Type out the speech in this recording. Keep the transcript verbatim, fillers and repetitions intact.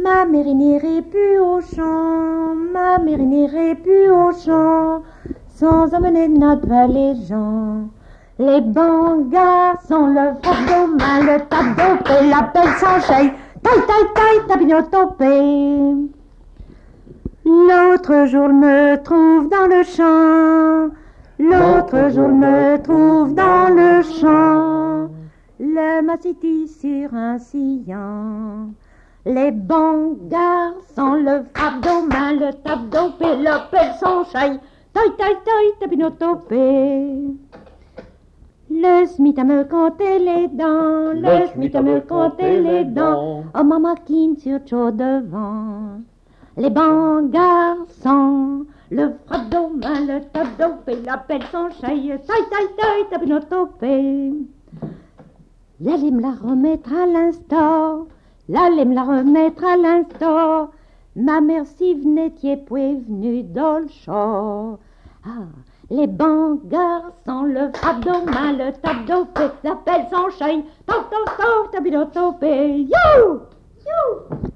Ma mère n'irait plus au champ, ma mère n'irait plus au champ, sans emmener notre valaisan. Les bons garçons, le fardeau main, le tableau et la pelle s'enchaîne, taille, taille, taille, tabinotopé. L'autre jour me trouve dans le champ, l'autre jour me trouve dans le champ, le massiti sur un sillon. Les bons garçons, le fardeau main, le tableau et la pelle s'enchaîne, taille, taille, taille, tabinotopé. Le smith à me compter les dents, le smith à me compter les dents, oh maman qui sur chaud devant. Les bons garçons, le fardeau main, le tableau et la pelle s'enchaîne, taille, taille, taille, tabinotopé. L'allez me la remettre à l'instant, l'allez me la remettre à l'instant, ma mère si venetiez venue dans le champ. Ah, les bons garçons, le fardeau main, le tableau fait, la pelle s'enchaîne, tac, tac, tac, tabinotopé, you, you.